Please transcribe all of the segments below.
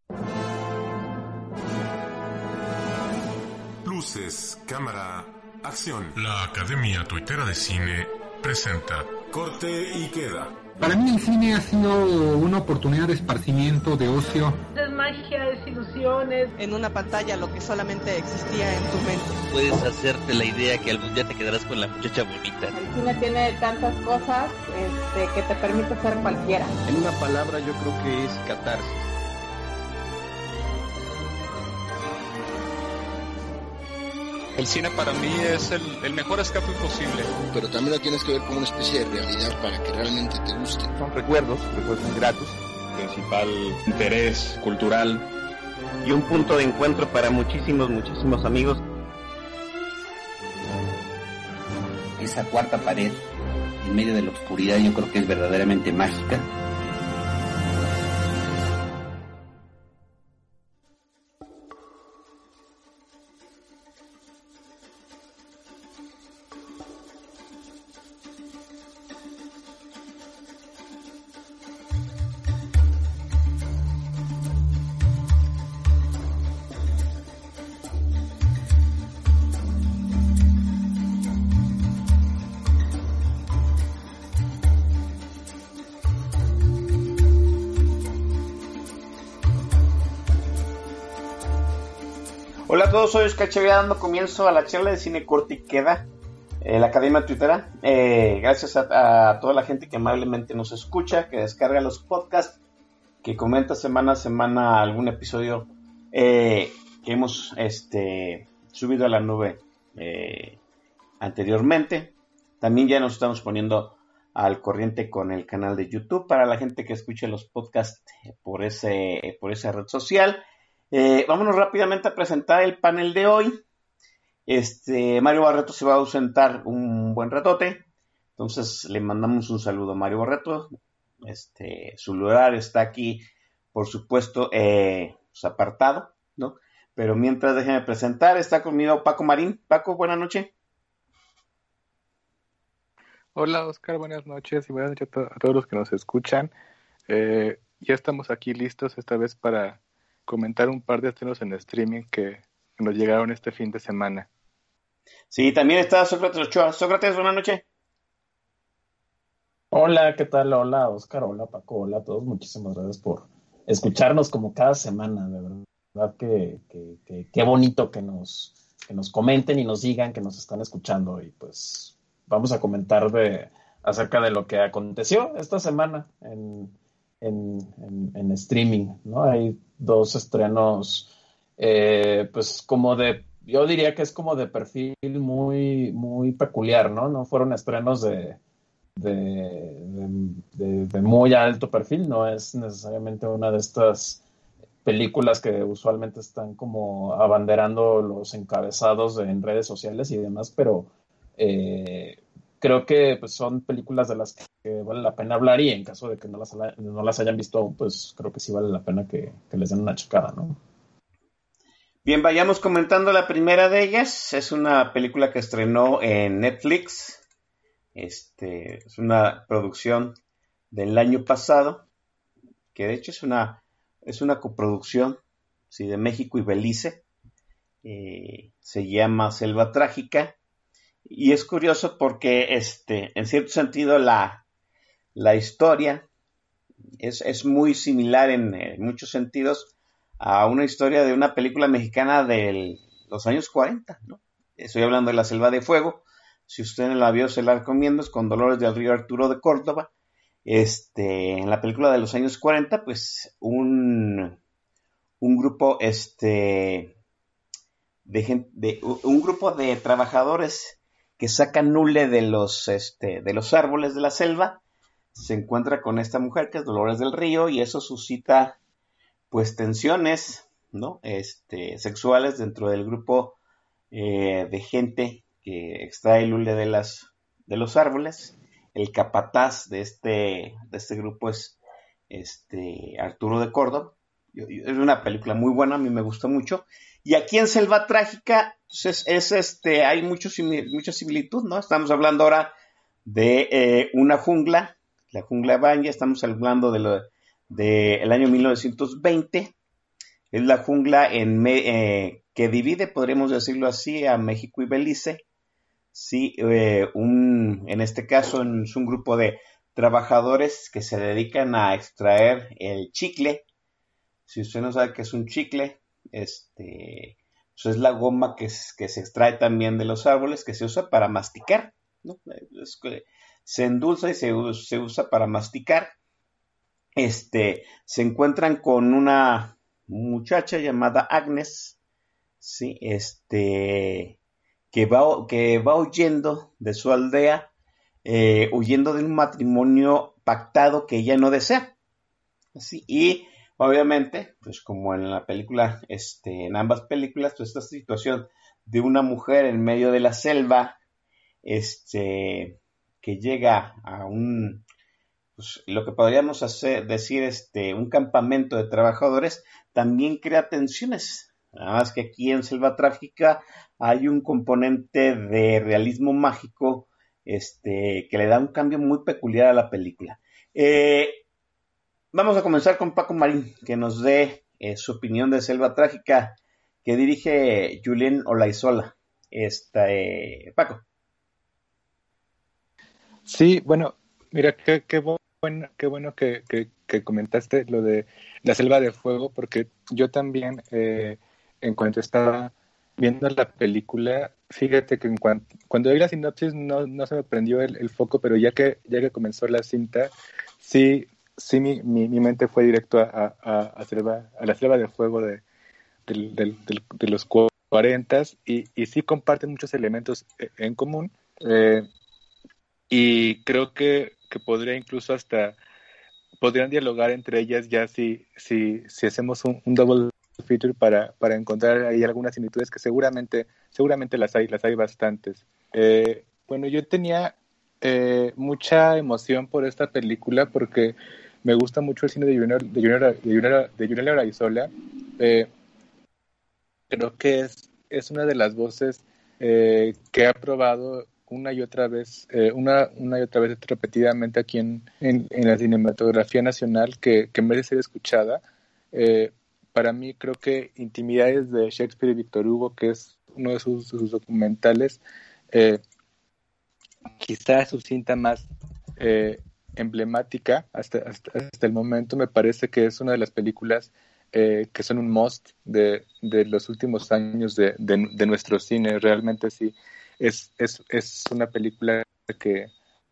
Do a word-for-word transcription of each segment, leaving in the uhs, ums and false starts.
Luces, cámara, acción. La Academia Tuitera de Cine presenta Corte y Queda. Para mí el cine ha sido una oportunidad de esparcimiento, de ocio. Es magia, es ilusiones. En una pantalla lo que solamente existía en tu mente. Puedes hacerte la idea que algún día te quedarás con la muchacha bonita. El cine tiene tantas cosas este, que te permite ser cualquiera. En una palabra yo creo que es catarsis. El cine para mí es el, el mejor escape posible. Pero también lo tienes que ver como una especie de realidad para que realmente te guste. Son recuerdos, recuerdos gratos. Principal interés cultural. Y un punto de encuentro para muchísimos, muchísimos amigos. Esa cuarta pared, en medio de la oscuridad, yo creo que es verdaderamente mágica. Hola a todos, soy Oscar Chevia dando comienzo a la charla de cine Corte y Queda, eh, la Academia Tuitera. Eh, gracias a, a toda la gente que amablemente nos escucha, que descarga los podcasts, que comenta semana a semana algún episodio eh, que hemos este, subido a la nube eh, anteriormente. También ya nos estamos poniendo al corriente con el canal de YouTube para la gente que escuche los podcasts por, ese, por esa red social. Eh, vámonos rápidamente a presentar el panel de hoy. Este, Mario Barreto se va a ausentar un buen ratote, entonces le mandamos un saludo a Mario Barreto. Este, su lugar está aquí, por supuesto, eh, pues apartado, ¿no? Pero mientras déjenme presentar, está conmigo Paco Marín. Paco, buenas noches. Hola Oscar, buenas noches y buenas noches a, to- a todos los que nos escuchan. Eh, ya estamos aquí listos esta vez para comentar un par de estrenos en streaming que nos llegaron este fin de semana. Sí, también está Sócrates Ochoa. Sócrates, buenas noches. Hola, ¿qué tal? Hola, Oscar. Hola, Paco. Hola a todos. Muchísimas gracias por escucharnos como cada semana. De verdad que, que, que qué bonito que nos, que nos comenten y nos digan que nos están escuchando. Y pues vamos a comentar de acerca de lo que aconteció esta semana en, en, en, en streaming, ¿no? Hay dos estrenos, eh, pues como de, yo diría que es como de perfil muy, muy peculiar, ¿no? No fueron estrenos de, de, de, de, de muy alto perfil, no es necesariamente una de estas películas que usualmente están como abanderando los encabezados de, en redes sociales y demás, pero eh, creo que pues, son películas de las que vale la pena hablar y en caso de que no las, no las hayan visto aún, pues creo que sí vale la pena que, que les den una checada, ¿no? Bien, vayamos comentando la primera de ellas. Es una película que estrenó en Netflix. Este, es una producción del año pasado, que de hecho es una, es una coproducción, sí, de México y Belice. Eh, se llama Selva Trágica. Y es curioso porque, este, en cierto sentido, la, la historia es, es muy similar en, en muchos sentidos a una historia de una película mexicana de los años cuarenta, ¿no? Estoy hablando de La Selva de Fuego. Si usted no la vio, se la recomiendo. Es con Dolores del Río Arturo de Córdoba. Este, en la película de los años cuarenta, pues un, un grupo, este, de, gente, de un grupo de trabajadores que sacan hule de los, este, de los árboles de la selva, se encuentra con esta mujer que es Dolores del Río y eso suscita pues tensiones, ¿no? Este, sexuales dentro del grupo eh, de gente que extrae el hule de las de los árboles. El capataz de este de este grupo es este Arturo de Córdoba. Yo, yo, es una película muy buena, a mí me gustó mucho. Y aquí en Selva Trágica pues es, es este hay mucho mucha similitud, ¿no? Estamos hablando ahora de eh, una jungla, la jungla de Banya. Estamos hablando de lo de el año mil novecientos veinte Es la jungla en me, eh, que divide, podríamos decirlo así, a México y Belice. Sí, eh, un, en este caso es un grupo de trabajadores que se dedican a extraer el chicle. Si usted no sabe qué es un chicle, este, pues es la goma que, es, que se extrae también de los árboles, que se usa para masticar, ¿no? Es que se endulza y se, se usa para masticar. Este, se encuentran con una muchacha llamada Agnes, sí, este, que va, que va huyendo de su aldea, eh, huyendo de un matrimonio pactado que ella no desea, sí, y obviamente, pues como en la película, este, en ambas películas, pues esta situación de una mujer en medio de la selva, este, que llega a un, pues lo que podríamos hacer, decir, este, un campamento de trabajadores, también crea tensiones. Nada más que aquí en Selva Trágica hay un componente de realismo mágico, este, que le da un cambio muy peculiar a la película. Eh, vamos a comenzar con Paco Marín, que nos dé eh, su opinión de Selva Trágica, que dirige Julien Olaizola. Esta, eh, Paco. Sí, bueno, mira, qué, qué bueno, qué bueno que, que, que comentaste lo de La Selva de Fuego, porque yo también, eh, en cuanto estaba viendo la película, fíjate que en cuanto, cuando vi la sinopsis no, no se me prendió el, el foco, pero ya que, ya que comenzó la cinta, sí, sí mi, mi, mi mente fue directo a, a, a, selva, a La Selva de Fuego de, de, de, de, de los cuarentas, y, y sí comparten muchos elementos en común, eh, y creo que, que podría incluso hasta, podrían dialogar entre ellas ya si, si, si hacemos un, un double feature para, para encontrar ahí algunas similitudes que seguramente, seguramente las hay, las hay bastantes. Eh, bueno, yo tenía eh, mucha emoción por esta película porque me gusta mucho el cine de Julien de Julien, de Julien, de Julien Olaizola. Eh, creo que es, es una de las voces eh, que ha probado una y otra vez, eh, una, una y otra vez repetidamente aquí en, en, en la cinematografía nacional que, que merece ser escuchada. Eh, para mí creo que Intimidades de Shakespeare y Víctor Hugo, que es uno de sus, sus documentales, eh, quizás su cinta más eh, emblemática hasta, hasta, hasta el momento, me parece que es una de las películas eh, que son un must de, de los últimos años de, de, de nuestro cine. Realmente sí. Es, es, es una película que,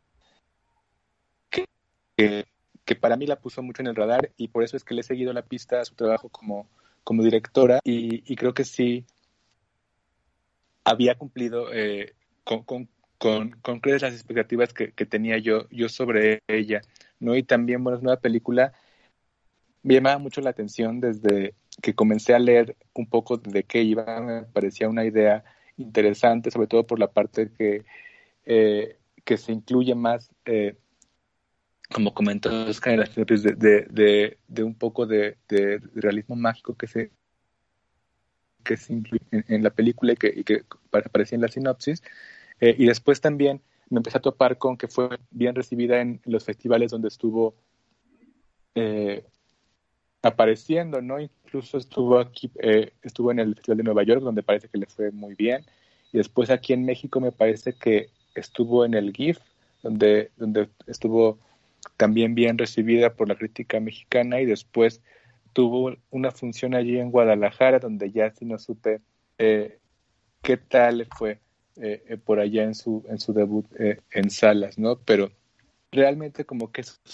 que, que, que para mí la puso mucho en el radar y por eso es que le he seguido la pista a su trabajo como, como directora y, y creo que sí había cumplido eh, con, con, con, con creces las expectativas que, que tenía yo, yo sobre ella, ¿no? Y también, bueno, es una película, me llamaba mucho la atención desde que comencé a leer un poco de qué iba, me parecía una idea interesante, sobre todo por la parte que, eh, que se incluye más, eh, como comentó Oscar, de, de, de, de un poco de, de realismo mágico que se, que se incluye en, en la película y que, y que aparecía en la sinopsis. Eh, y después también me empecé a topar con que fue bien recibida en los festivales donde estuvo eh, apareciendo, ¿no? Incluso estuvo aquí, eh, estuvo en el Festival de Nueva York, donde parece que le fue muy bien, y después aquí en México me parece que estuvo en el GIF, donde, donde estuvo también bien recibida por la crítica mexicana, y después tuvo una función allí en Guadalajara, donde ya sí no supe eh, qué tal le fue eh, eh, por allá en su, en su debut eh, en salas, ¿no? Pero realmente como que eso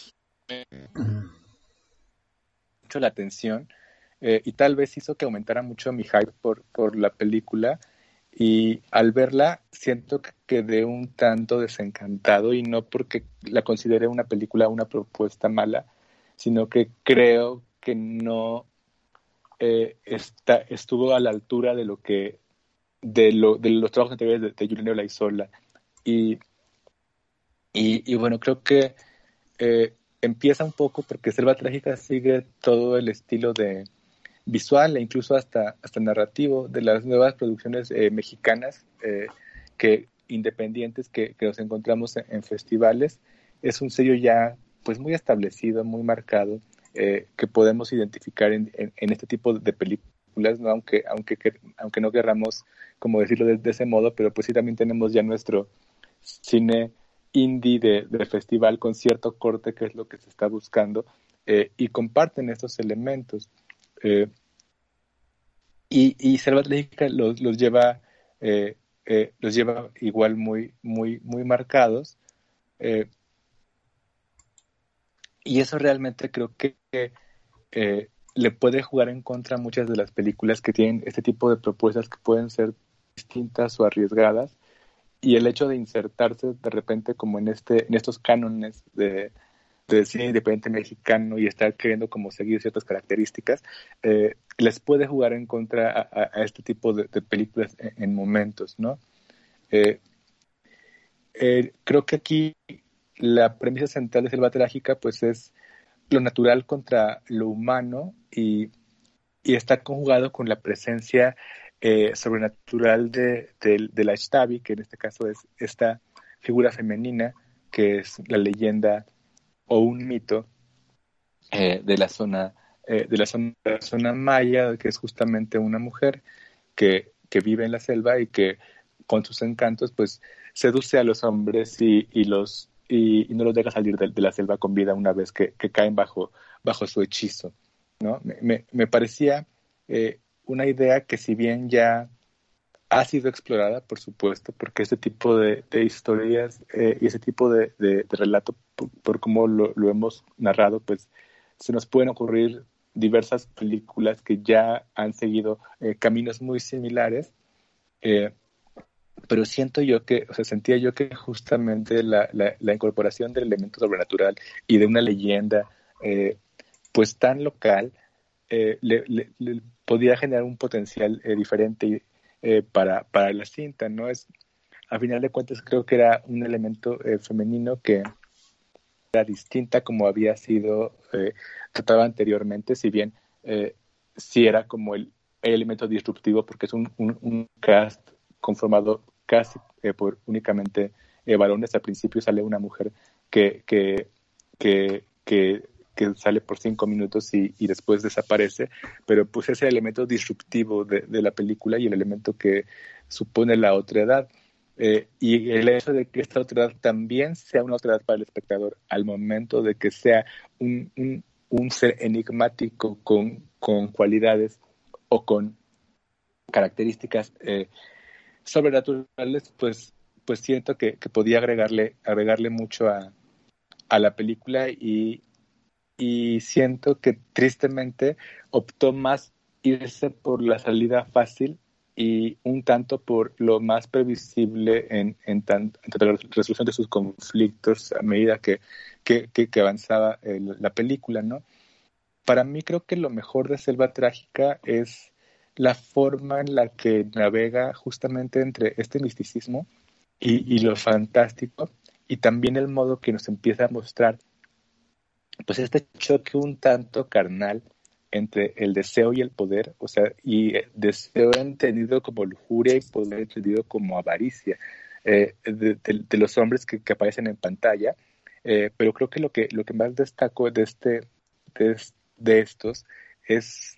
mucho la atención eh, y tal vez hizo que aumentara mucho mi hype por, por la película, y al verla siento que quedé un tanto desencantado, y no porque la considere una película, una propuesta mala, sino que creo que no eh, está, estuvo a la altura de lo que de, lo, de los trabajos anteriores de, de Julien Olaizola. Y, y, y bueno, creo que eh, empieza un poco porque Selva Trágica sigue todo el estilo de visual e incluso hasta, hasta narrativo de las nuevas producciones eh, mexicanas eh, que independientes que, que nos encontramos en, en festivales. Es un sello ya pues muy establecido, muy marcado, eh, que podemos identificar en, en, en este tipo de películas, ¿no? Aunque, aunque, aunque no querramos como decirlo de, de ese modo, pero pues sí también tenemos ya nuestro cine indie de, de festival con cierto corte, que es lo que se está buscando, eh, y comparten estos elementos. Eh, y, y Selva Trágica los, los lleva eh, eh, los lleva igual muy, muy, muy marcados. Eh, y eso realmente creo que eh, le puede jugar en contra a muchas de las películas que tienen este tipo de propuestas que pueden ser distintas o arriesgadas, y el hecho de insertarse de repente como en este en estos cánones de, de cine independiente mexicano y estar queriendo como seguir ciertas características, eh, les puede jugar en contra a, a este tipo de, de películas en, en momentos, ¿no? Eh, eh, creo que aquí la premisa central de Selva Trágica pues es lo natural contra lo humano, y, y está conjugado con la presencia eh, sobrenatural de, de, de la Xtabi, que en este caso es esta figura femenina que es la leyenda o un mito eh, de la zona eh, de la zona, de la zona maya, que es justamente una mujer que, que vive en la selva y que con sus encantos pues seduce a los hombres y, y los y, y no los deja salir de, de la selva con vida una vez que, que caen bajo, bajo su hechizo, ¿no? Me, me, me parecía eh, una idea que, si bien ya ha sido explorada, por supuesto, porque este tipo de, de historias eh, y ese tipo de, de, de relato, por, por cómo lo, lo hemos narrado, pues se nos pueden ocurrir diversas películas que ya han seguido eh, caminos muy similares, eh, pero siento yo que, o sea, sentía yo que justamente la, la, la incorporación del elemento sobrenatural y de una leyenda, eh, pues tan local, eh, le, le, le podía generar un potencial eh, diferente eh, para, para la cinta, ¿no? Es, a final de cuentas, creo que era un elemento eh, femenino que era distinta como había sido eh, tratado anteriormente, si bien eh, sí era como el, el elemento disruptivo, porque es un, un, un cast conformado casi eh, por únicamente eh, varones. Al principio sale una mujer que, que, que, que, que sale por cinco minutos y, y después desaparece, pero pues ese elemento disruptivo de, de la película y el elemento que supone la otredad, eh, y el hecho de que esta otredad también sea una otredad para el espectador al momento de que sea un, un, un ser enigmático con, con cualidades o con características eh, sobrenaturales, pues, pues siento que, que podía agregarle, agregarle mucho a, a la película, y, y siento que tristemente optó más irse por la salida fácil y un tanto por lo más previsible en, en, tan, en la resolución de sus conflictos a medida que, que, que, que avanzaba eh, la película, ¿no? Para mí creo que lo mejor de Selva Trágica es la forma en la que navega justamente entre este misticismo y, y lo fantástico, y también el modo que nos empieza a mostrar pues este choque un tanto carnal entre el deseo y el poder, o sea, y deseo entendido como lujuria y poder entendido como avaricia eh, de, de, de los hombres que, que aparecen en pantalla, eh, pero creo que lo que lo que más destaco de este de, de estos es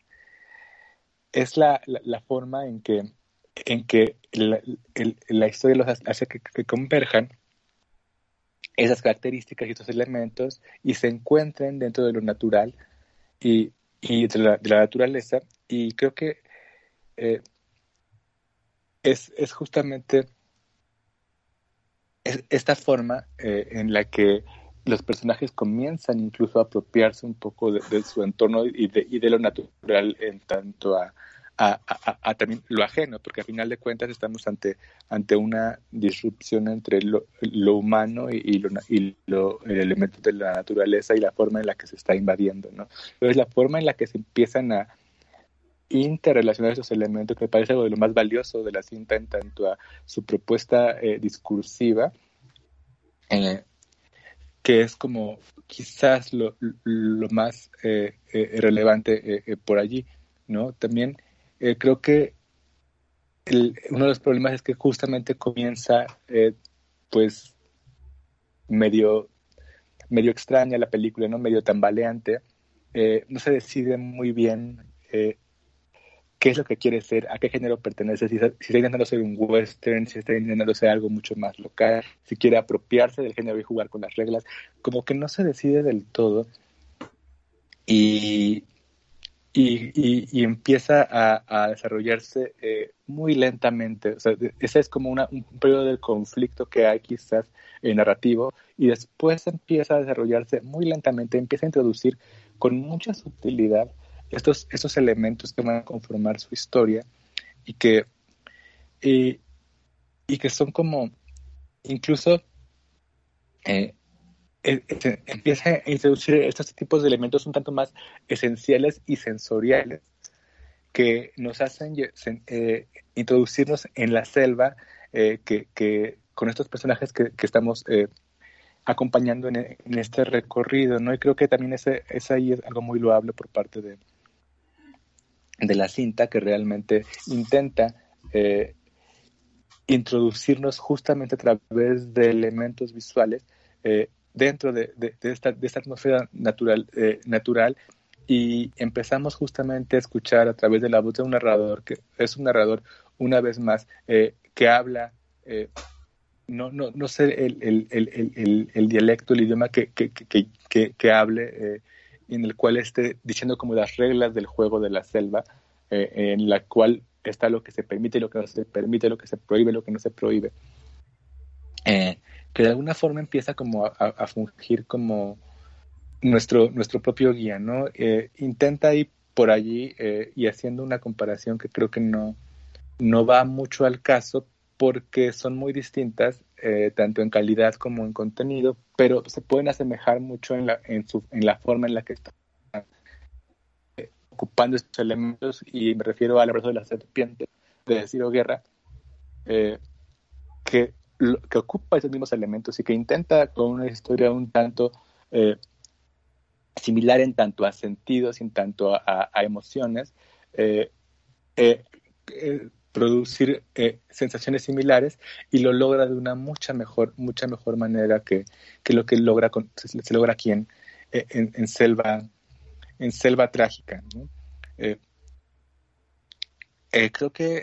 es la, la, la forma en que, en que la, el, la historia los hace que, que converjan esas características y estos elementos y se encuentren dentro de lo natural y, y de, la, de la naturaleza, y creo que eh, es, es justamente es, esta forma eh, en la que los personajes comienzan incluso a apropiarse un poco de, de su entorno y de, y de lo natural en tanto a, a, a, a también lo ajeno, porque a final de cuentas estamos ante, ante una disrupción entre lo, lo humano y, y, lo, y lo, el elemento de la naturaleza y la forma en la que se está invadiendo, ¿no? Pero es la forma en la que se empiezan a interrelacionar esos elementos que me parece algo de lo más valioso de la cinta en tanto a su propuesta eh, discursiva, eh, que es como quizás lo, lo más eh, eh, relevante eh, eh, por allí, ¿no? También eh, creo que el, uno de los problemas es que justamente comienza eh, pues medio, medio extraña la película, ¿no? Medio tambaleante, eh, no se decide muy bien eh, qué es lo que quiere ser, a qué género pertenece, si, si está intentando ser un western, si está intentando ser algo mucho más local, si quiere apropiarse del género y jugar con las reglas, como que no se decide del todo y, y, y, y empieza a, a desarrollarse eh, muy lentamente. O sea, ese es como una, un periodo de conflicto que hay quizás en narrativo, y después empieza a desarrollarse muy lentamente, empieza a introducir con mucha sutilidad estos, estos elementos que van a conformar su historia y que, y, y que son como incluso eh, eh, eh, empieza a introducir estos tipos de elementos un tanto más esenciales y sensoriales que nos hacen eh, introducirnos en la selva eh, que, que con estos personajes que, que estamos eh, acompañando en, en este recorrido, ¿no? Y creo que también ese, ese ahí es algo muy loable por parte de, de la cinta, que realmente intenta eh, introducirnos justamente a través de elementos visuales eh, dentro de, de, de, esta, de esta atmósfera natural, eh, natural, y empezamos justamente a escuchar a través de la voz de un narrador, que es un narrador una vez más eh, que habla eh, no, no, no sé el, el, el, el, el dialecto, el idioma que, que, que, que, que hable, eh, en el cual esté diciendo como las reglas del juego de la selva, eh, en la cual está lo que se permite y lo que no se permite, lo que se prohíbe, lo que no se prohíbe, eh, que de alguna forma empieza como a, a fungir como nuestro, nuestro propio guía, ¿no? Eh, intenta ir por allí eh, y haciendo una comparación que creo que no, no va mucho al caso, porque son muy distintas, eh, tanto en calidad como en contenido, pero se pueden asemejar mucho en la, en su, en la forma en la que están eh, ocupando estos elementos, y me refiero al abrazo de la serpiente de Ciro Guerra, eh, que, lo, que ocupa esos mismos elementos y que intenta con una historia un tanto eh, similar en tanto a sentidos y en tanto a, a emociones, eh, eh, eh, producir eh, sensaciones similares, y lo logra de una mucha mejor mucha mejor manera que, que lo que logra con, se, se logra aquí en, en, en selva en selva trágica, ¿no? eh, eh, creo que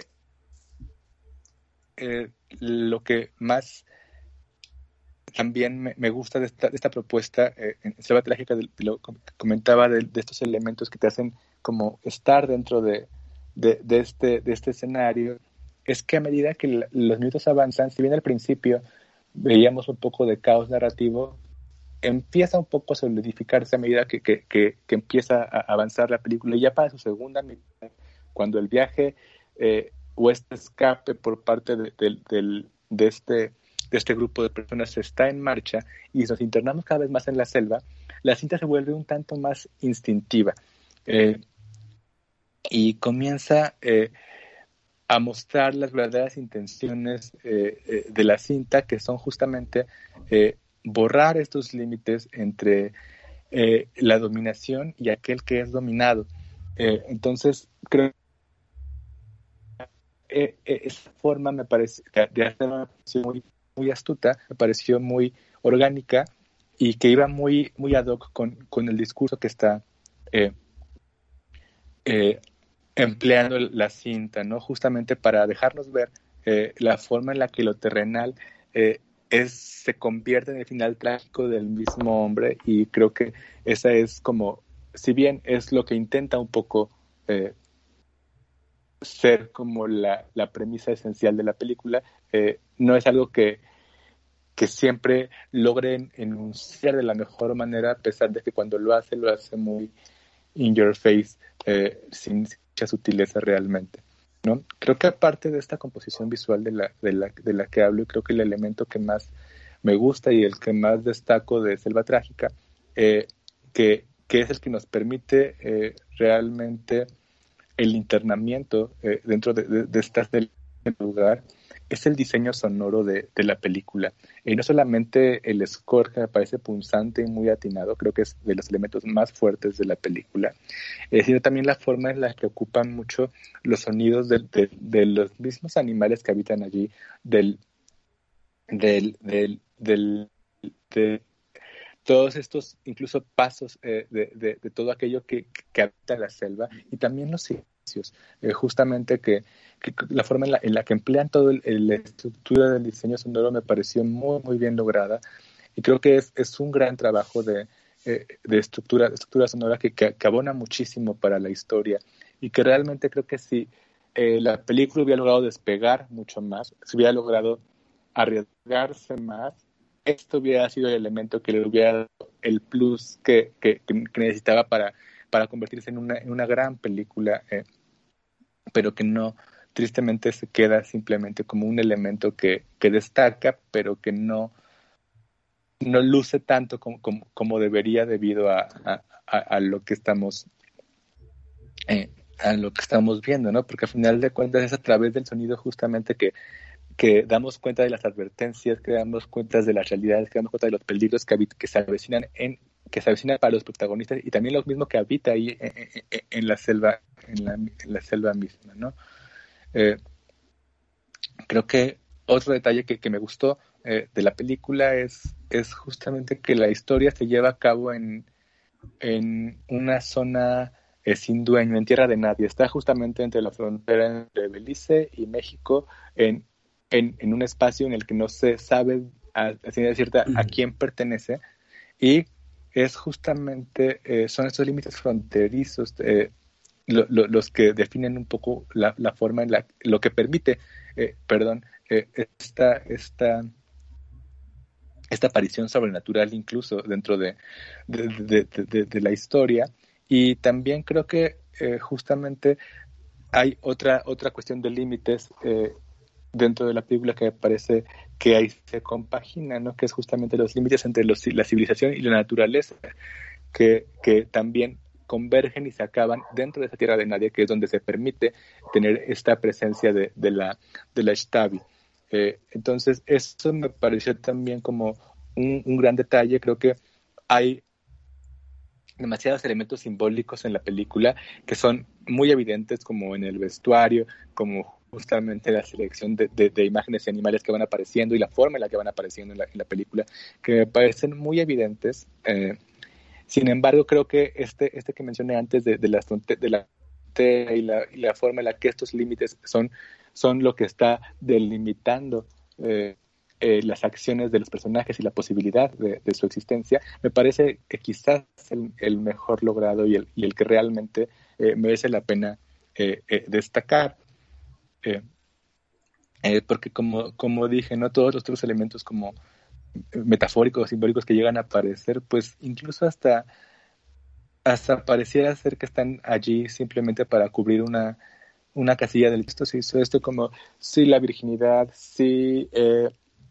eh, lo que más también me, me gusta de esta, de esta propuesta eh, en selva trágica, de, de lo que comentaba de, de estos elementos que te hacen como estar dentro de De, de, este, de este escenario, es que a medida que la, los minutos avanzan, si bien al principio veíamos un poco de caos narrativo, empieza un poco a solidificarse a medida que, que, que, que empieza a avanzar la película, y ya para su segunda mitad, cuando el viaje eh, o este escape por parte de, de, de, de, este, de este grupo de personas está en marcha y nos internamos cada vez más en la selva, la cinta se vuelve un tanto más instintiva. Eh, y comienza eh, a mostrar las verdaderas intenciones eh, eh, de la cinta, que son justamente eh, borrar estos límites entre eh, la dominación y aquel que es dominado. Eh, entonces, creo que eh, eh, esa forma me parece, de hacer me pareció muy, muy astuta, me pareció muy orgánica, y que iba muy, muy ad hoc con, con el discurso que está eh, eh, empleando la cinta, ¿no? Justamente para dejarnos ver eh, la forma en la que lo terrenal eh, es, se convierte en el final trágico del mismo hombre, y creo que esa es como, si bien es lo que intenta un poco eh, ser como la, la premisa esencial de la película, eh, no es algo que, que siempre logren enunciar de la mejor manera, a pesar de que cuando lo hace, lo hace muy in your face, eh, sin mucha sutileza realmente, ¿no? Creo que aparte de esta composición visual de la, de la, de la que hablo, creo que el elemento que más me gusta y el que más destaco de Selva Trágica, eh, que, que es el que nos permite eh, realmente el internamiento eh, dentro de, de, de estas del lugar, es el diseño sonoro de, de la película. Y no solamente el score, que me parece punzante y muy atinado, creo que es de los elementos más fuertes de la película, eh, sino también la forma en la que ocupan mucho los sonidos de, de, de los mismos animales que habitan allí, del, del, del, del, de, todos estos incluso pasos eh, de, de, de todo aquello que, que habita la selva y también los silencios, eh, justamente que, que la forma en la, en la que emplean toda la estructura del diseño sonoro me pareció muy muy bien lograda y creo que es, es un gran trabajo de, eh, de estructura, de estructura sonora que, que, que abona muchísimo para la historia y que realmente creo que si eh, la película hubiera logrado despegar mucho más, si hubiera logrado arriesgarse más, esto hubiera sido el elemento que le hubiera dado el plus que, que, que necesitaba para, para convertirse en una, en una gran película, eh, pero que no, tristemente se queda simplemente como un elemento que, que destaca, pero que no, no luce tanto como, como, como debería debido a, a, a, a lo que estamos eh, a lo que estamos viendo, ¿no? Porque al final de cuentas es a través del sonido justamente que que damos cuenta de las advertencias, que damos cuenta de las realidades, que damos cuenta de los peligros que, habit- que se avecinan en que se avecinan para los protagonistas y también lo mismo que habita ahí en, en, en la selva en la, en la selva misma, ¿no? Eh, creo que otro detalle que, que me gustó eh, de la película es, es justamente que la historia se lleva a cabo en, en una zona eh, sin dueño, en tierra de nadie. Está justamente entre la frontera entre Belice y México, en En, en un espacio en el que no se sabe a, a ciencia cierta a quién pertenece y es justamente, eh, son estos límites fronterizos eh, lo, lo, los que definen un poco la, la forma en la, lo que permite, eh, perdón, eh, esta, esta, esta aparición sobrenatural incluso dentro de, de, de, de, de, de la historia y también creo que eh, justamente hay otra, otra cuestión de límites eh, dentro de la película que me parece que ahí se compagina, ¿no? Que es justamente los límites entre los, la civilización y la naturaleza, que, que también convergen y se acaban dentro de esa tierra de nadie, que es donde se permite tener esta presencia de, de la de la Xtabi. Eh, entonces, eso me pareció también como un, un gran detalle. Creo que hay demasiados elementos simbólicos en la película que son muy evidentes, como en el vestuario, como justamente la selección de, de, de imágenes y animales que van apareciendo y la forma en la que van apareciendo en la, en la película, que me parecen muy evidentes. Eh, sin embargo, creo que este, este que mencioné antes de, de la de la y la, y la forma en la que estos límites son, son lo que está delimitando eh, eh, las acciones de los personajes y la posibilidad de, de su existencia, me parece que quizás es el, el mejor logrado y el, y el que realmente eh, merece la pena eh, eh, destacar. Eh, eh, porque como, como dije, no todos los otros elementos como metafóricos o simbólicos que llegan a aparecer, pues incluso hasta hasta pareciera ser que están allí simplemente para cubrir una, una casilla del texto. Se hizo esto como sí la virginidad, sí eh,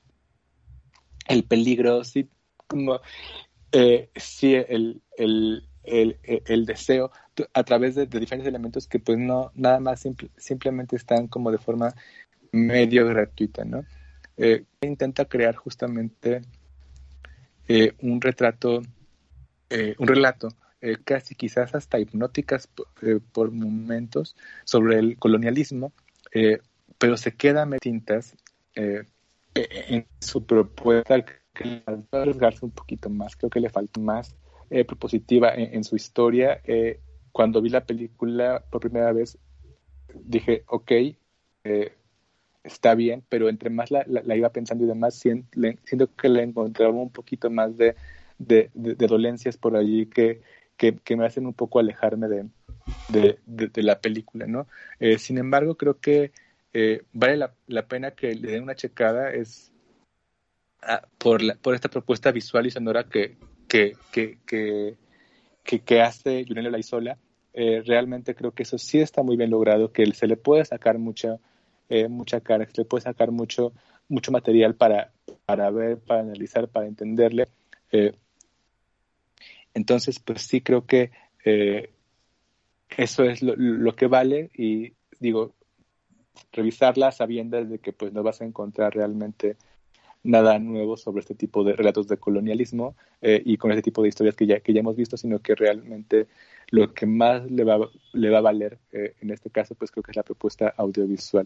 el peligro, sí como eh, sí el, el, el, el, el deseo a través de, de diferentes elementos que pues no nada más simple, simplemente están como de forma medio gratuita, ¿no? Eh, intenta crear justamente eh, un retrato, eh, un relato eh, casi quizás hasta hipnóticas eh, por momentos sobre el colonialismo, eh, pero se queda a tintas eh, en su propuesta, que le faltó arriesgarse un poquito más, creo que le faltó más eh, propositiva en, en su historia. Eh, cuando vi la película por primera vez dije, ok, eh, está bien, pero entre más la, la, la iba pensando y demás, siento, le, siento que le encontraba un poquito más de, de, de, de dolencias por allí que, que, que me hacen un poco alejarme de, de, de, de la película, ¿no? Eh, sin embargo, creo que eh, vale la, la pena que le den una checada es ah, por, la, por esta propuesta visual y sonora que, que, que, que, que, que hace Yunel Olaizola. Eh, realmente creo que eso sí está muy bien logrado, que se le puede sacar mucha Eh, mucha cara, se le puede sacar mucho, mucho material para, para ver, para analizar, para entenderle. Eh, entonces, pues sí creo que eh, eso es lo, lo que vale y digo, revisarla sabiendo de que pues no vas a encontrar realmente nada nuevo sobre este tipo de relatos de colonialismo eh, y con este tipo de historias que ya, que ya hemos visto, sino que realmente lo que más le va, le va a valer eh, en este caso, pues creo que es la propuesta audiovisual.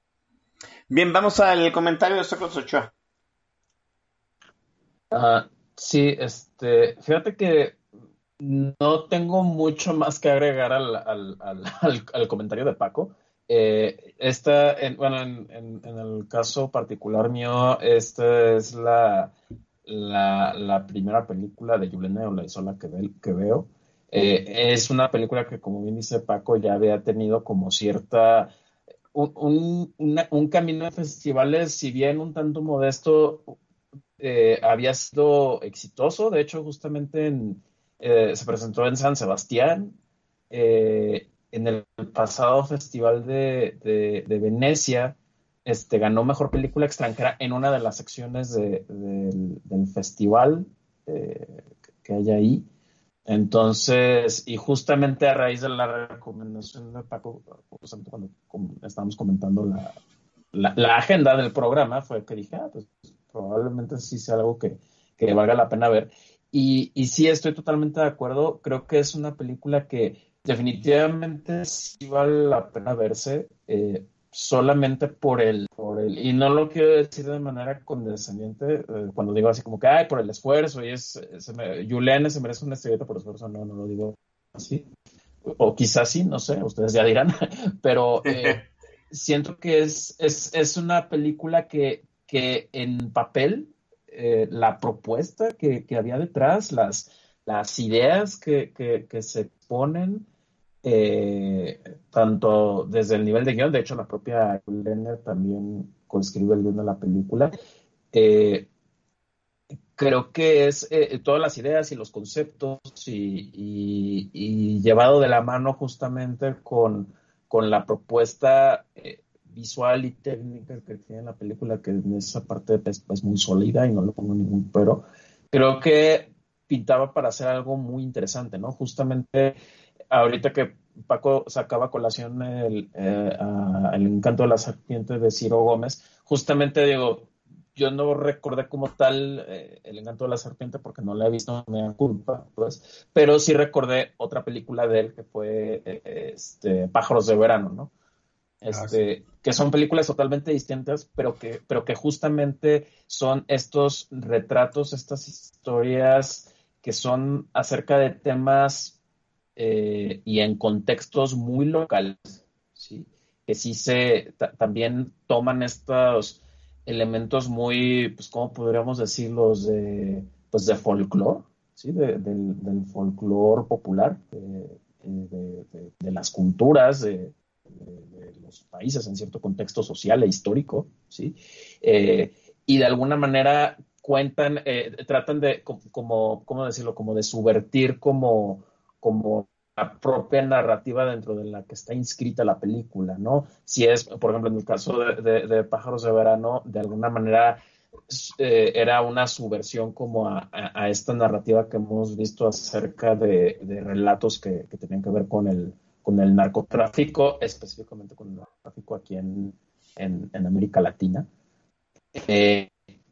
Bien, vamos al comentario de Sócrates Ochoa. Uh, Sí, este, fíjate que no tengo mucho más que agregar al, al, al, al, al comentario de Paco. Eh, esta, en, bueno, en, en, en el caso particular mío, esta es la, la, la primera película de Yulena Olaizola que, ve, que veo. Eh, es una película que, como bien dice Paco, ya había tenido como cierta... Un, un, una, un camino de festivales, si bien un tanto modesto, eh, había sido exitoso. De hecho, justamente en, eh, se presentó en San Sebastián, eh, en el pasado festival de, de, de Venecia, este, ganó mejor película extranjera en una de las secciones de, de, del, del festival eh, que hay ahí. Entonces, y justamente a raíz de la recomendación de Paco, justamente cuando estábamos comentando la, la, la agenda del programa, fue que dije, ah, pues probablemente sí sea algo que, que valga la pena ver. Y, y sí, estoy totalmente de acuerdo. Creo que es una película que definitivamente sí vale la pena verse, eh, solamente por el, por el, y no lo quiero decir de manera condescendiente, eh, cuando digo así como que, ay, por el esfuerzo, y es, se me, Juliana se merece una estrellita por esfuerzo, no, no lo digo así, o quizás sí, no sé, ustedes ya dirán, pero eh, siento que es, es, es una película que, que en papel, eh, la propuesta que, que había detrás, las, las ideas que, que, que se ponen, Eh, tanto desde el nivel de guión, de hecho la propia Lenner también coescribe el guión de la película, eh, creo que es eh, todas las ideas y los conceptos y, y, y llevado de la mano justamente con, con la propuesta eh, visual y técnica que tiene la película, que en esa parte es, es muy sólida y no le pongo ningún pero, creo que pintaba para hacer algo muy interesante, ¿no? Justamente ahorita que Paco sacaba a colación el, eh, a, el encanto de la serpiente de Ciro Gómez, justamente digo, yo no recordé como tal eh, el encanto de la serpiente porque no la he visto, me da culpa, pues, pero sí recordé otra película de él que fue eh, este, Pájaros de Verano, ¿no? Este, ah, sí. Que son películas totalmente distintas, pero que, pero que justamente son estos retratos, estas historias que son acerca de temas Eh, y en contextos muy locales, ¿sí? Que sí se t- también toman estos elementos muy, pues, ¿cómo podríamos decirlos? De, pues de folclore, ¿sí? De, del, del folclore popular, de, de, de, de las culturas, de, de, de los países en cierto contexto social e histórico, ¿sí? Eh, y de alguna manera cuentan, eh, tratan de, como, ¿cómo decirlo? Como de subvertir como como la propia narrativa dentro de la que está inscrita la película, ¿no? Si es, por ejemplo, en el caso de, de, de Pájaros de Verano, de alguna manera eh, era una subversión como a, a, a esta narrativa que hemos visto acerca de, de relatos que, que tenían que ver con el, con el narcotráfico, específicamente con el narcotráfico aquí en, en, en América Latina. Eh,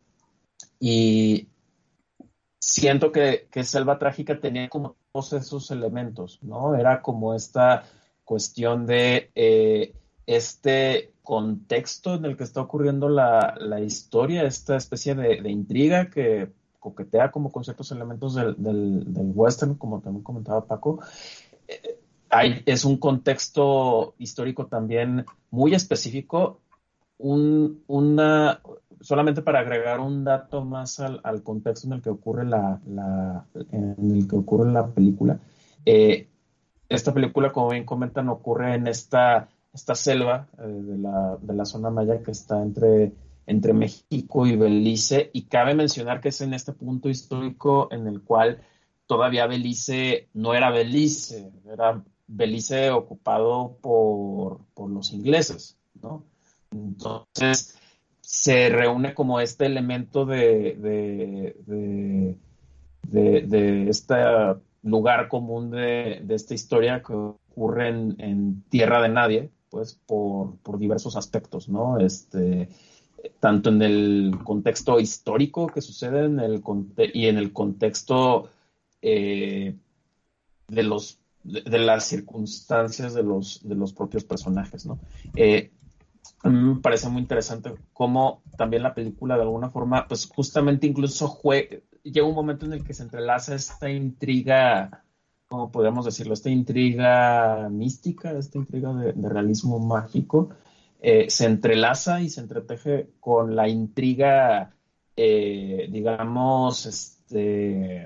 y siento que, que Selva Trágica tenía como todos esos elementos, ¿no? Era como esta cuestión de eh, este contexto en el que está ocurriendo la, la historia, esta especie de, de intriga que coquetea como con ciertos elementos del, del, del western, como también comentaba Paco. Eh, hay, es un contexto histórico también muy específico, un, una... solamente para agregar un dato más al, al contexto en el que ocurre la, la en el que ocurre la película, eh, esta película, como bien comentan, ocurre en esta, esta selva eh, de, la, de la zona maya que está entre, entre México y Belice, y cabe mencionar que es en este punto histórico en el cual todavía Belice no era Belice, era Belice ocupado por, por los ingleses, ¿no? Entonces se reúne como este elemento de, de, de, de, de este lugar común de, de esta historia que ocurre en, en Tierra de Nadie, pues por, por diversos aspectos, ¿no? Este, tanto en el contexto histórico que sucede en el conte- y en el contexto eh, de los de, de las circunstancias de los, de los propios personajes, ¿no? Eh, A mí me parece muy interesante cómo también la película de alguna forma, pues justamente incluso jue- llega un momento en el que se entrelaza esta intriga, ¿cómo podríamos decirlo? Esta intriga mística, esta intriga de, de realismo mágico, eh, se entrelaza y se entreteje con la intriga, eh, digamos, este,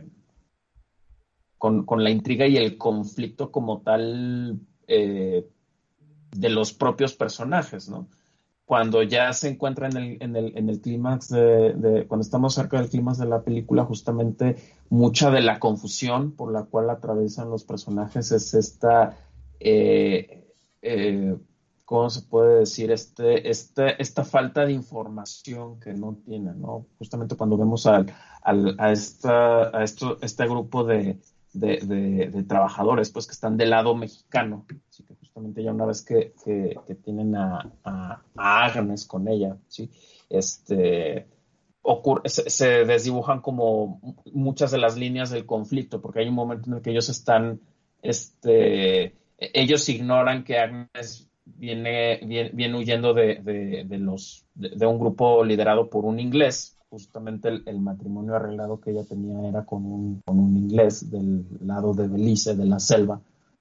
con, con la intriga y el conflicto como tal eh, de los propios personajes, ¿no? Cuando ya se encuentra en el, en el, en el clímax de, de, cuando estamos cerca del clímax de la película, justamente mucha de la confusión por la cual atraviesan los personajes es esta, eh, eh, ¿cómo se puede decir? Este, este, esta falta de información que no tienen, ¿no? Justamente cuando vemos al, al, a, esta, a esto, este grupo de, de, de, de trabajadores, pues que están del lado mexicano, así que justamente ya una vez que, que, que tienen a, a, a Agnes con ella, ¿sí? Este, ocurre, se, se desdibujan como muchas de las líneas del conflicto, porque hay un momento en el que ellos están, este, ellos ignoran que Agnes viene, viene, viene huyendo de, de, de, los, de, de un grupo liderado por un inglés. Justamente el, el matrimonio arreglado que ella tenía era con un, con un inglés del lado de Belice, de la selva,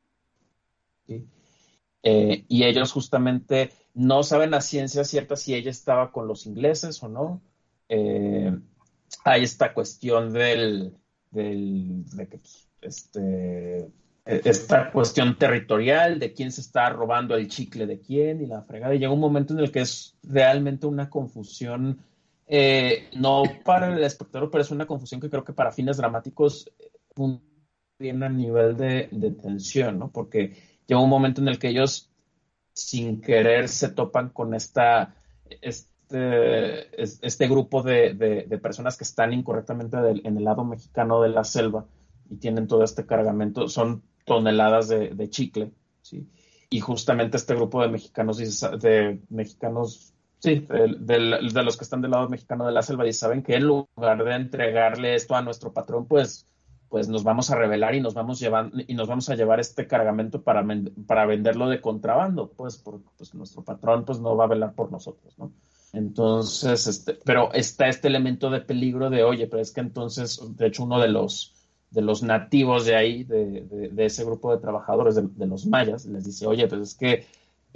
¿sí? Eh, y ellos justamente no saben a ciencia cierta si ella estaba con los ingleses o no. Eh, hay esta cuestión del, del de que, este, esta cuestión territorial de quién se está robando el chicle de quién y la fregada. Y llega un momento en el que es realmente una confusión, eh, no para el espectador, pero es una confusión que creo que para fines dramáticos bien a nivel de, de tensión, ¿no? Porque llega un momento en el que ellos, sin querer, se topan con esta, este, este grupo de, de, de personas que están incorrectamente del, en el lado mexicano de la selva y tienen todo este cargamento, son toneladas de, de chicle, ¿sí? Y justamente este grupo de mexicanos, de mexicanos, sí, de, de, de los que están del lado mexicano de la selva, y saben que en lugar de entregarle esto a nuestro patrón, pues pues nos vamos a rebelar y nos vamos llevando y nos vamos a llevar este cargamento para, para venderlo de contrabando, pues porque pues, nuestro patrón pues no va a velar por nosotros, ¿no? Entonces, este, pero está este elemento de peligro de, oye, pero es que entonces, de hecho, uno de los de los nativos de ahí, de, de, de ese grupo de trabajadores, de, de los mayas, les dice, oye, pues es que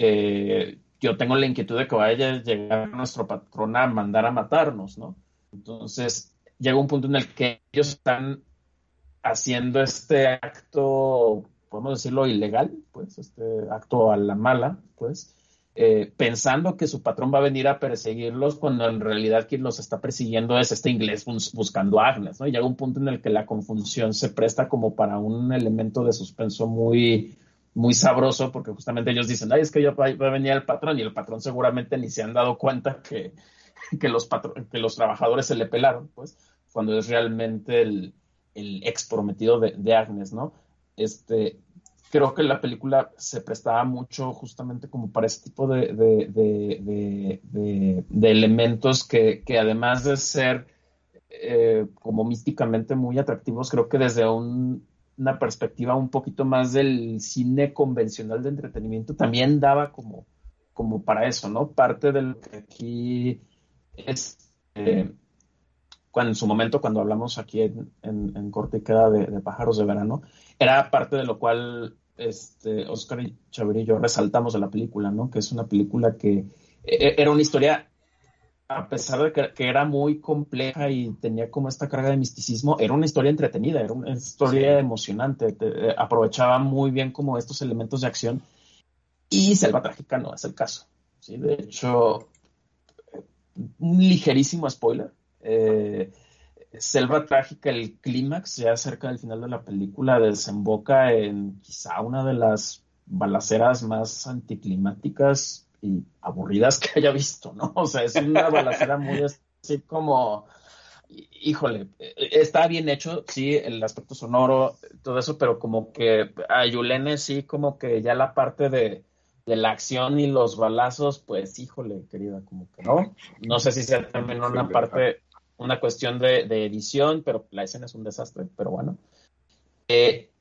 eh, yo tengo la inquietud de que vaya a llegar nuestro patrón a mandar a matarnos, ¿no? Entonces, llega un punto en el que ellos están haciendo este acto, podemos decirlo, ilegal, pues, este acto a la mala, pues, eh, pensando que su patrón va a venir a perseguirlos, cuando en realidad quien los está persiguiendo es este inglés bus- buscando a Agnes, ¿no? Y llega un punto en el que la confusión se presta como para un elemento de suspenso muy, muy sabroso, porque justamente ellos dicen, ay, es que ya va, va a venir el patrón, y el patrón seguramente ni se han dado cuenta que, que, los, patro- que los trabajadores se le pelaron, pues, cuando es realmente el el ex prometido de, de Agnes, ¿no? Este, creo que la película se prestaba mucho justamente como para ese tipo de, de, de, de, de, de elementos que, que además de ser eh, como místicamente muy atractivos, creo que desde un, una perspectiva un poquito más del cine convencional de entretenimiento también daba como, como para eso, ¿no? Parte de lo que aquí es... Eh, cuando en su momento, cuando hablamos aquí en, en, en Corte y Queda de, de Pájaros de Verano, era parte de lo cual este, Oscar y Xavier y yo resaltamos de la película, ¿no? Que es una película que eh, era una historia, a pesar de que, que era muy compleja y tenía como esta carga de misticismo, era una historia entretenida, era una historia sí. emocionante, te, eh, aprovechaba muy bien como estos elementos de acción, y Selva Trágica no es el caso, ¿sí? De hecho, un ligerísimo spoiler. Eh, Selva Trágica, el clímax, ya cerca del final de la película, desemboca en quizá una de las balaceras más anticlimáticas y aburridas que haya visto, ¿no? O sea, es una balacera muy así como, híjole, está bien hecho, sí, el aspecto sonoro, todo eso, pero como que a Yulene sí, como que ya la parte de de la acción y los balazos, pues híjole, querida, como que no. No sé si sea también una parte, una cuestión de, de edición, pero la escena es un desastre, pero bueno. Eh,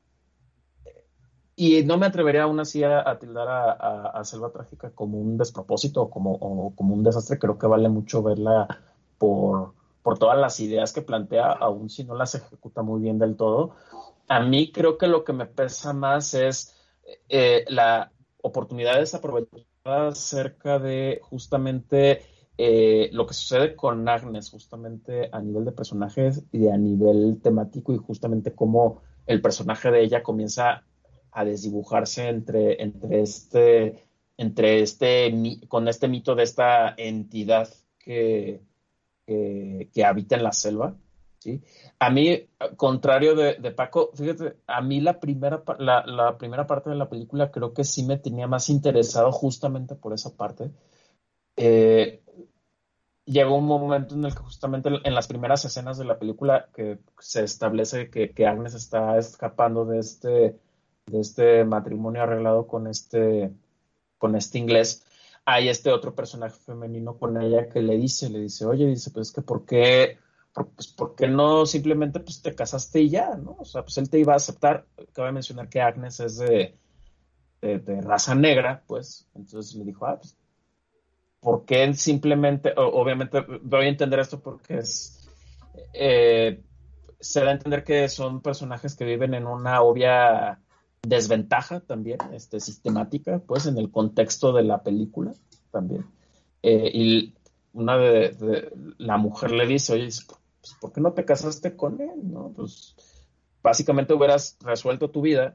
y no me atrevería aún así a, a tildar a, a, a Selva Trágica como un despropósito o como, o como un desastre. Creo que vale mucho verla por, por todas las ideas que plantea, aun si no las ejecuta muy bien del todo. A mí creo que lo que me pesa más es eh, la oportunidad desaprovechada acerca de justamente eh, lo que sucede con Agnes, justamente a nivel de personajes y a nivel temático, y justamente cómo el personaje de ella comienza a desdibujarse entre, entre este, entre este, con este mito de esta entidad que, que, que habita en la selva, ¿sí? A mí, contrario de, de Paco, fíjate, a mí la primera, la, la primera parte de la película creo que sí me tenía más interesado justamente por esa parte. Eh, llegó un momento en el que justamente en las primeras escenas de la película que se establece que, que Agnes está escapando de este, de este matrimonio arreglado con este, con este inglés. Hay este otro personaje femenino con ella que le dice, le dice, oye, dice, pues es que ¿por qué, por, pues, ¿por qué no simplemente pues, te casaste y ya, ¿no? O sea, pues él te iba a aceptar. Cabe de mencionar que Agnes es de, de, de raza negra, pues. Entonces le dijo, ah, pues, ¿por qué simplemente, obviamente doy a entender esto porque es, eh, se da a entender que son personajes que viven en una obvia desventaja también, este, sistemática, pues en el contexto de la película también. Eh, y una de, de, la mujer le dice, oye, pues, ¿por qué no te casaste con él? ¿No? Pues básicamente hubieras resuelto tu vida.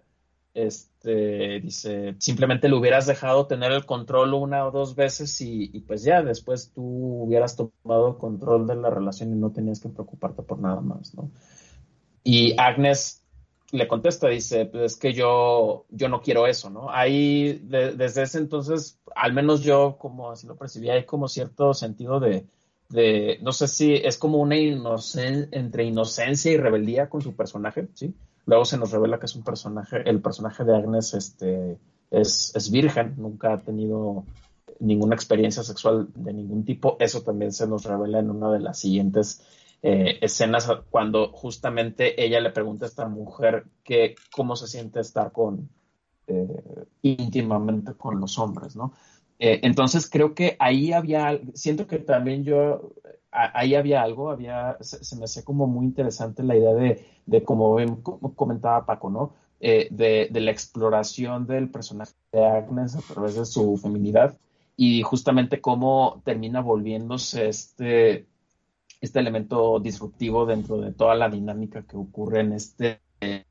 Este, dice, simplemente le hubieras dejado tener el control una o dos veces y, y pues ya, después tú hubieras tomado control de la relación y no tenías que preocuparte por nada más, ¿no? Y Agnes le contesta, dice, pues es que yo, yo no quiero eso, ¿no? Ahí, de, desde ese entonces, al menos yo como así lo percibí, hay como cierto sentido de, de no sé si es como una inocencia, entre inocencia y rebeldía con su personaje, ¿sí? Luego se nos revela que es un personaje, el personaje de Agnes este, es, es virgen, nunca ha tenido ninguna experiencia sexual de ningún tipo. Eso también se nos revela en una de las siguientes eh, escenas, cuando justamente ella le pregunta a esta mujer que cómo se siente estar con eh, íntimamente con los hombres, ¿no? Eh, entonces creo que ahí había, siento que también yo, ahí había algo, había, se, se me hacía como muy interesante la idea de, de como, como comentaba Paco, ¿no? Eh, de, de la exploración del personaje de Agnes a través de su feminidad y justamente cómo termina volviéndose este, este elemento disruptivo dentro de toda la dinámica que ocurre en este, eh,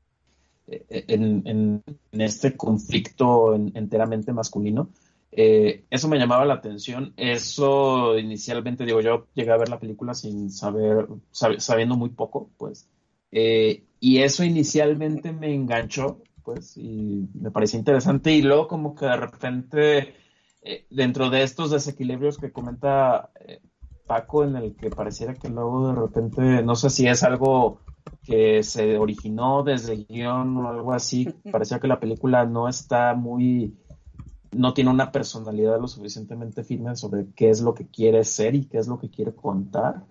en, en, en este conflicto en, enteramente masculino. Eh, eso me llamaba la atención. Eso inicialmente, digo, yo llegué a ver la película sin saber, sab- sabiendo muy poco, pues. Eh, y eso inicialmente me enganchó, pues, y me parecía interesante. Y luego como que de repente, eh, dentro de estos desequilibrios que comenta eh, Paco, en el que pareciera que luego de repente, no sé si es algo que se originó desde el guión o algo así, parecía que la película no está muy... no tiene una personalidad lo suficientemente firme sobre qué es lo que quiere ser y qué es lo que quiere contar.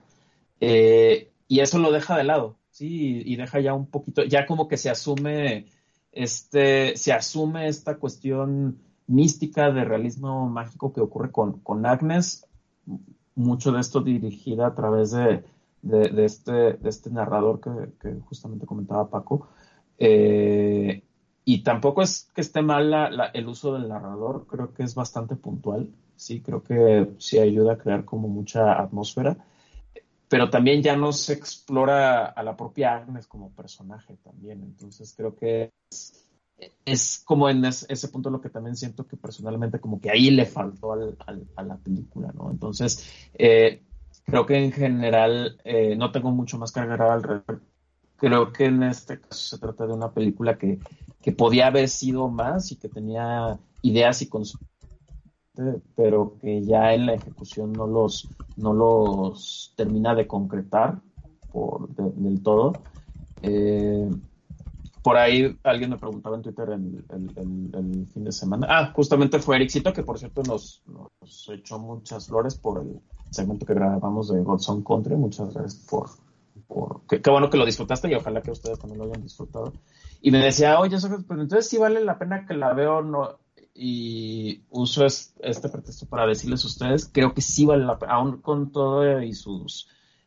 Eh, y eso lo deja de lado, ¿sí? Y, y deja ya un poquito, ya como que se asume, este, se asume esta cuestión mística de realismo mágico que ocurre con, con Agnes, mucho de esto dirigida a través de, de, de, este, de este narrador que, que justamente comentaba Paco. Eh, Y tampoco es que esté mal la, la, el uso del narrador, creo que es bastante puntual, sí, creo que sí ayuda a crear como mucha atmósfera, pero también ya no se explora a la propia Agnes como personaje también, entonces creo que es, es como en es, ese punto lo que también siento que personalmente como que ahí le faltó al, al, a la película, ¿no? Entonces, eh, creo que en general eh, no tengo mucho más que agregar al respecto. Creo que en este caso se trata de una película que, que podía haber sido más y que tenía ideas y conceptos, pero que ya en la ejecución no los, no los termina de concretar por, de, del todo. Eh, por ahí alguien me preguntaba en Twitter el, el, el, el fin de semana. Ah, justamente fue Ericito, que por cierto nos, nos echó muchas flores por el segmento que grabamos de God's Own Country. Muchas gracias por... Por, qué, qué bueno que lo disfrutaste y ojalá que ustedes también lo hayan disfrutado. Y me decía, oye, pero entonces sí vale la pena que la veo, no. Y uso es, este pretexto para decirles a ustedes, creo que sí vale la pena, aún con todo y sus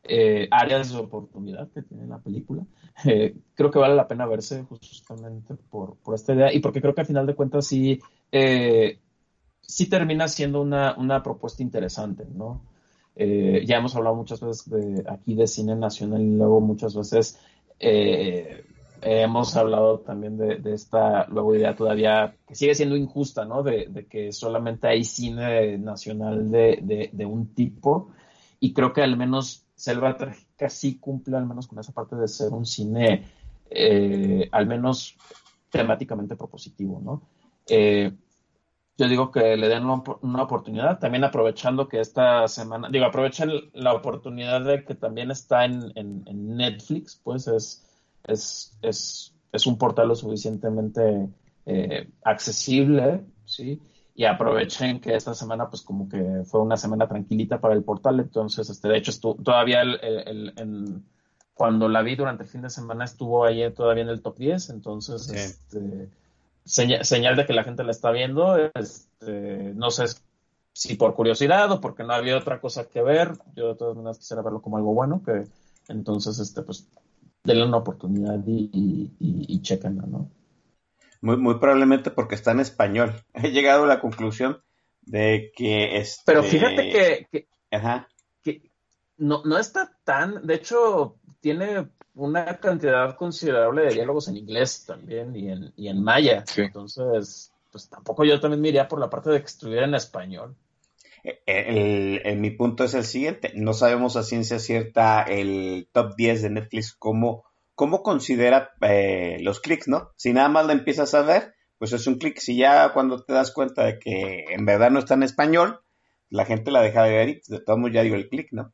eh, áreas de oportunidad que tiene la película. Eh, creo que vale la pena verse justamente por, por esta idea y porque creo que al final de cuentas sí, eh, sí termina siendo una, una propuesta interesante, ¿no? Eh, ya hemos hablado muchas veces de, aquí de cine nacional y luego muchas veces eh, hemos hablado también de, de esta luego idea todavía que sigue siendo injusta, ¿no? De, de que solamente hay cine nacional de, de, de un tipo y creo que al menos Selva Trágica sí cumple al menos con esa parte de ser un cine eh, al menos temáticamente propositivo, ¿no? Eh, yo digo que le den una, una oportunidad, también aprovechando que esta semana, digo, aprovechen la oportunidad de que también está en, en, en Netflix, pues es, es, es, es un portal lo suficientemente eh, accesible, ¿sí? Y aprovechen que esta semana pues como que fue una semana tranquilita para el portal, entonces este de hecho estuvo, todavía el, el, el, el, cuando la vi durante el fin de semana estuvo ahí todavía en el top diez, entonces sí. este, señal, señal de que la gente la está viendo, este, no sé si por curiosidad o porque no había otra cosa que ver, yo de todas maneras quisiera verlo como algo bueno, que entonces este pues denle una oportunidad y, y, y, y chequenla, ¿no? Muy, muy probablemente porque está en español. He llegado a la conclusión de que... Este... Pero fíjate que, que, Ajá. que no, no está tan... De hecho, tiene una cantidad considerable de diálogos en inglés también y en, y en maya. Sí. Entonces, pues tampoco yo también me iría por la parte de que estuviera en español. El, el, el, mi punto es el siguiente. No sabemos a ciencia cierta el top diez de Netflix cómo... ¿Cómo considera eh, los clics, no? Si nada más la empiezas a ver, pues es un clic. Si ya cuando te das cuenta de que en verdad no está en español, la gente la deja de ver y de todos modos ya digo el clic, ¿no?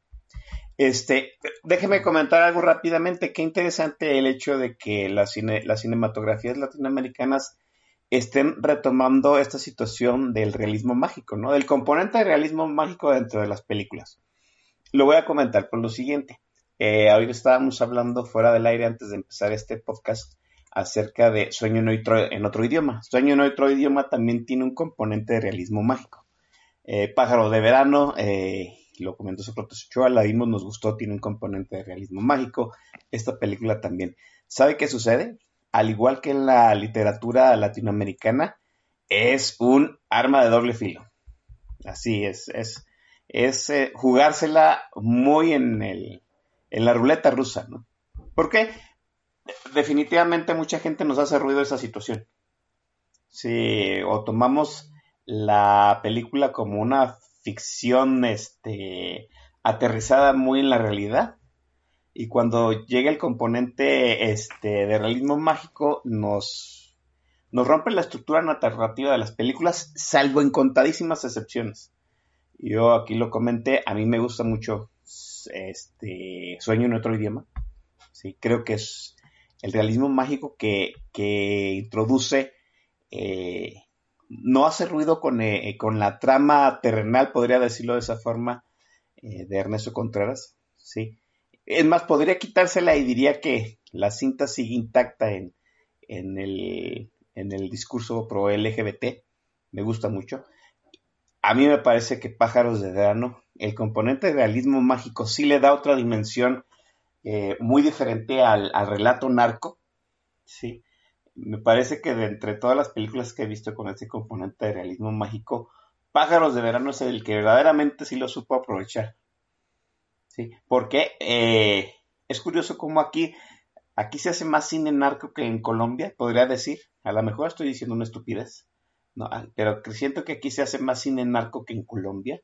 Este, déjeme comentar algo rápidamente. Qué interesante el hecho de que la cine, las cinematografías latinoamericanas estén retomando esta situación del realismo mágico, ¿no? Del componente de realismo mágico dentro de las películas. Lo voy a comentar por lo siguiente. Eh, ahorita estábamos hablando fuera del aire antes de empezar este podcast acerca de Sueño en otro, en otro idioma. Sueño en otro idioma también tiene un componente de realismo mágico. Eh, Pájaro de verano, eh, lo comentó Sócrates Ochoa, la vimos, nos gustó, tiene un componente de realismo mágico. Esta película también. ¿Sabe qué sucede? Al igual que en la literatura latinoamericana, es un arma de doble filo. Así es, es, es eh, jugársela muy en el... en la ruleta rusa, ¿no? Porque definitivamente mucha gente nos hace ruido esa situación. Si o tomamos la película como una ficción este, aterrizada muy en la realidad, y cuando llega el componente este, de realismo mágico, nos, nos rompe la estructura narrativa de las películas, salvo en contadísimas excepciones. Yo aquí lo comenté, a mí me gusta mucho este Sueño en otro idioma. Sí, creo que es el realismo mágico que, que introduce, eh, no hace ruido con, eh, con la trama terrenal, podría decirlo de esa forma, eh, de Ernesto Contreras. Sí. Es más, podría quitársela y diría que la cinta sigue intacta en, en, el, en el discurso pro L G B T. Me gusta mucho. A mí me parece que Pájaros de verano, el componente de realismo mágico sí le da otra dimensión eh, muy diferente al, al relato narco. Sí, me parece que de entre todas las películas que he visto con este componente de realismo mágico, Pájaros de verano es el que verdaderamente sí lo supo aprovechar. Sí, porque eh, es curioso cómo aquí, aquí se hace más cine narco que en Colombia, podría decir. A lo mejor estoy diciendo una estupidez. No, pero siento que aquí se hace más cine narco que en Colombia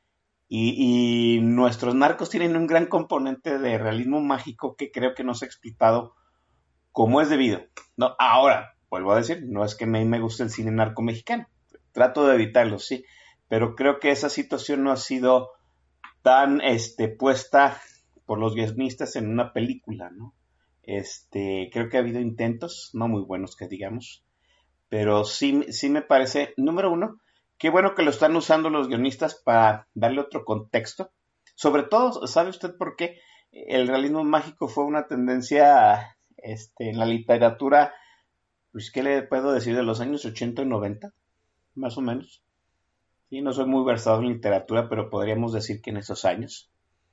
y, y nuestros narcos tienen un gran componente de realismo mágico que creo que no se ha explotado como es debido. No, ahora, vuelvo a decir, no es que me, me guste el cine narco mexicano, trato de evitarlo, sí, pero creo que esa situación no ha sido tan este, puesta por los guionistas en una película, ¿no? Este, creo que ha habido intentos, no muy buenos que digamos, pero sí, sí me parece, número uno, qué bueno que lo están usando los guionistas para darle otro contexto. Sobre todo, ¿sabe usted por qué? El realismo mágico fue una tendencia este, en la literatura, pues, ¿qué le puedo decir? De los años ochenta y noventa, más o menos. Sí, no soy muy versado en literatura, pero podríamos decir que en esos años.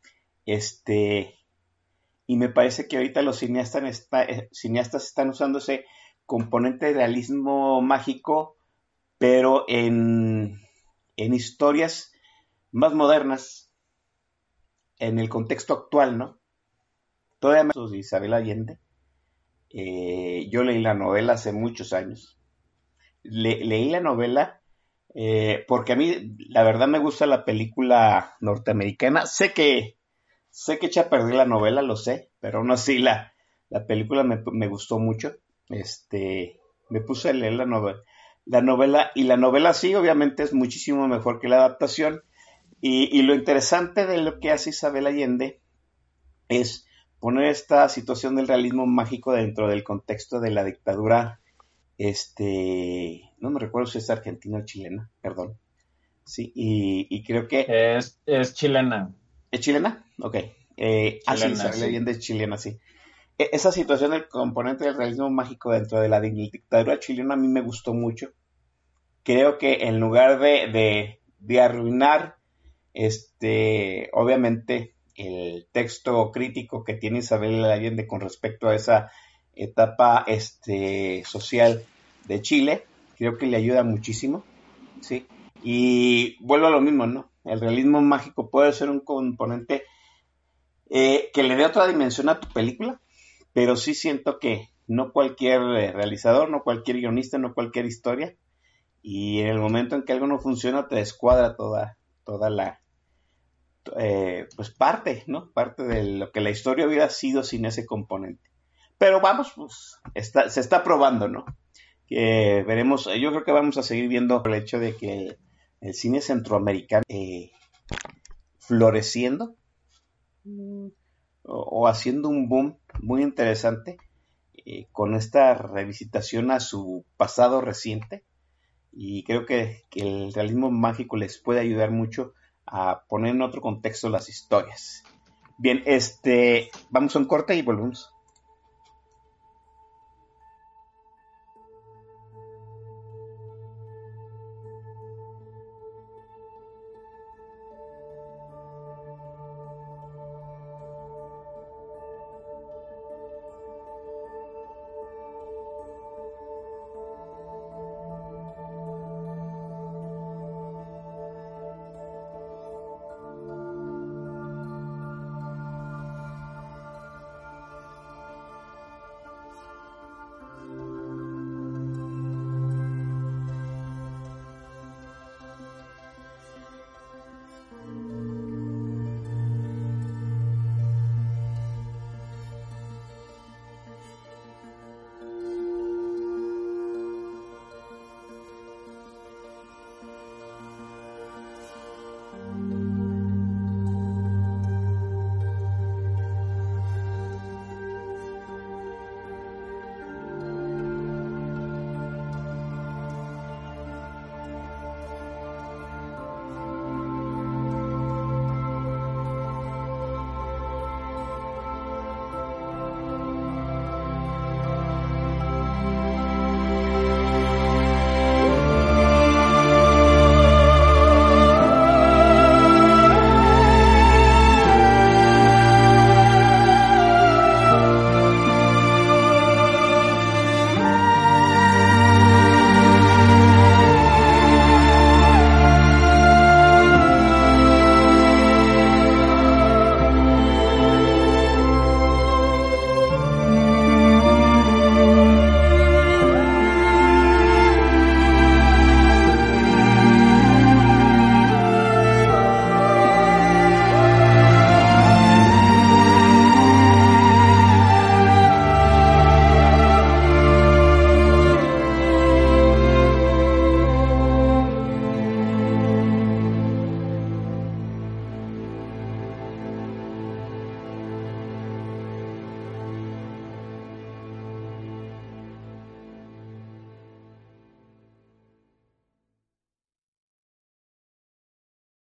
Este, y me parece que ahorita los cineastas, está, eh, cineastas están usando ese componente de realismo mágico, pero en, en historias más modernas, en el contexto actual, ¿no? Todavía me acuerdo de Isabel Allende. Eh, yo leí la novela hace muchos años. Le, leí la novela eh, porque a mí, la verdad, me gusta la película norteamericana. Sé que sé que echa a perder la novela, lo sé, pero aún así la, la película me, me gustó mucho. Este, me puse a leer la novela, la novela, y la novela sí, obviamente, es muchísimo mejor que la adaptación. Y, y lo interesante de lo que hace Isabel Allende es poner esta situación del realismo mágico dentro del contexto de la dictadura, este, no me recuerdo si es argentina o chilena, perdón. Sí, y, y creo que... Es, es chilena. ¿Es chilena? Ok. Eh, ah, sí, Isabel Allende es chilena, sí. E- esa situación del componente del realismo mágico dentro de la dictadura chilena a mí me gustó mucho. Creo que en lugar de, de, de arruinar, este, obviamente, el texto crítico que tiene Isabel Allende con respecto a esa etapa este, social de Chile, creo que le ayuda muchísimo, ¿sí? Y vuelvo a lo mismo, ¿no? El realismo mágico puede ser un componente eh, que le dé otra dimensión a tu película, pero sí siento que no cualquier realizador, no cualquier guionista, no cualquier historia, y en el momento en que algo no funciona te descuadra toda, toda la Eh, pues parte, ¿no? Parte de lo que la historia hubiera sido sin ese componente. Pero vamos, pues está, se está probando, ¿no? Que veremos, yo creo que vamos a seguir viendo el hecho de que el, el cine centroamericano eh, floreciendo o, o haciendo un boom muy interesante eh, con esta revisitación a su pasado reciente, y creo que, que el realismo mágico les puede ayudar mucho a poner en otro contexto las historias. Bien, este, vamos a un corte y volvemos.